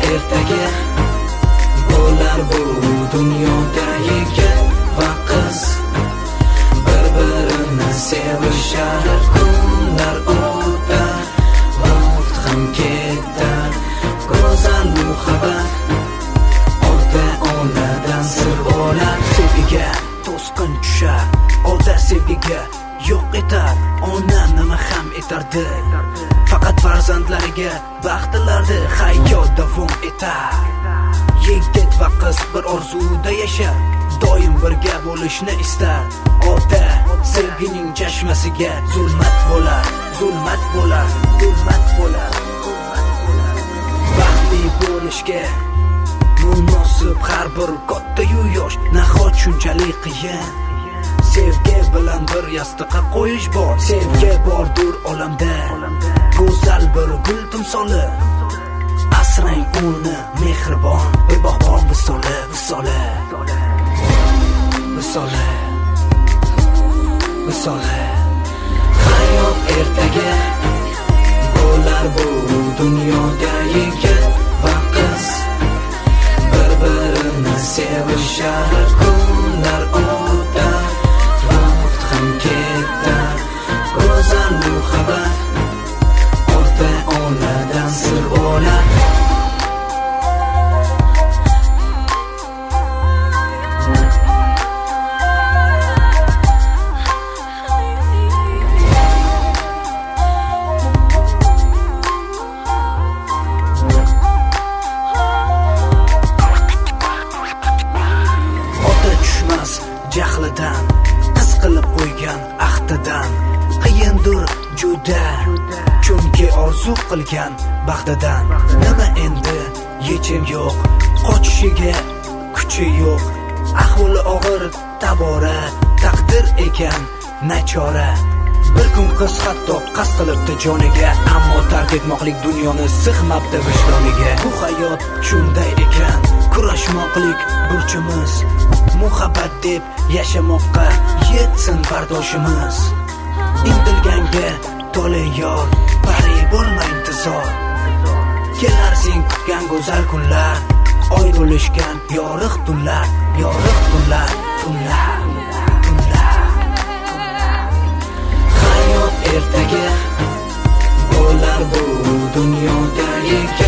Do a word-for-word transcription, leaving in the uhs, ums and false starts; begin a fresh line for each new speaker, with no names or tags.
ertaga bo'lar bu dunyoda yigit va qiz bir-birini sevishar. Kunlar o'tar, vaqt ham ketar, go'zal muhabbat ota-onadan sir bo'lar. Sevgiga to'sqin tushar, ota sevgiga yo'q etar, ona nima ham etardi. Faqat farzandlariga baxtlardi hayot davom etar. Yigit va qiz bir orzuda yashar, doim birga bo'lishni istar. Ota sevgining chashmasiga zulmat bo'lar, zulmat bo'lar, zulmat bo'lar. Baxtli bo'lishga munosib har bir katta-yu yosh, nahot shunchalik qiyin. Sevgi bilan bir yostiqqa qo'yish bor, sevgi bordur olamda, go'zal bir gul timsoli. Asrang uni mehribon, bir bog'bon visoli, visoli, visoli, visoli. Hayot ertaga bo'lar bu dunyoda yigit va qiz bir-birini sevishar. Kunlar o'tar, vaqt ham ketar, go'zal muhabbat ota-onadan sir bo'lar. Jahlidan, qiz qilib qo'ygan ahdidan, qiyindir juda, chunki orzu qilgan baxtidan. Nima endi yechim yo'q, qochishiga kuchi yo'q, ahvoli og'ir tabora, taqdir ekan nachora. Bir kun qiz hatto qasd qilibdi joniga, ammo tark etmoqlik dunyoni sig'mabdi vijdoniga. Bu hayot shunday ekan, kurashmoqlik burchimiz, muhabbat deb yashamoqqa yetsin bardoshimiz. Intilganga to'lin yor, pari bo'lma intizor. Kelar sen kutgan go'zal kunlar, oy bo'lishgan yorug' tunlar, yorug' tunlar, tunlar, tunlar. Hayot ertaga bo'lar bu dunyoda yigit